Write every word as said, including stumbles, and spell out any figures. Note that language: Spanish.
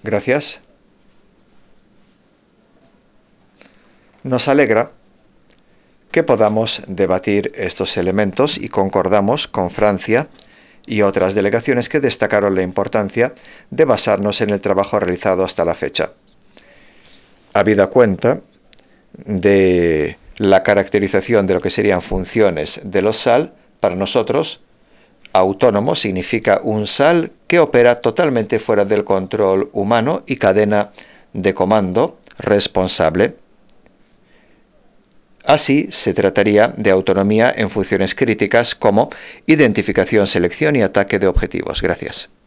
Gracias. Nos alegra que podamos debatir estos elementos y concordamos con Francia y otras delegaciones que destacaron la importancia de basarnos en el trabajo realizado hasta la fecha. Habida cuenta de la caracterización de lo que serían funciones de los S A L, para nosotros, autónomo significa un S A L que opera totalmente fuera del control humano y cadena de comando responsable. Así, se trataría de autonomía en funciones críticas como identificación, selección y ataque de objetivos. Gracias.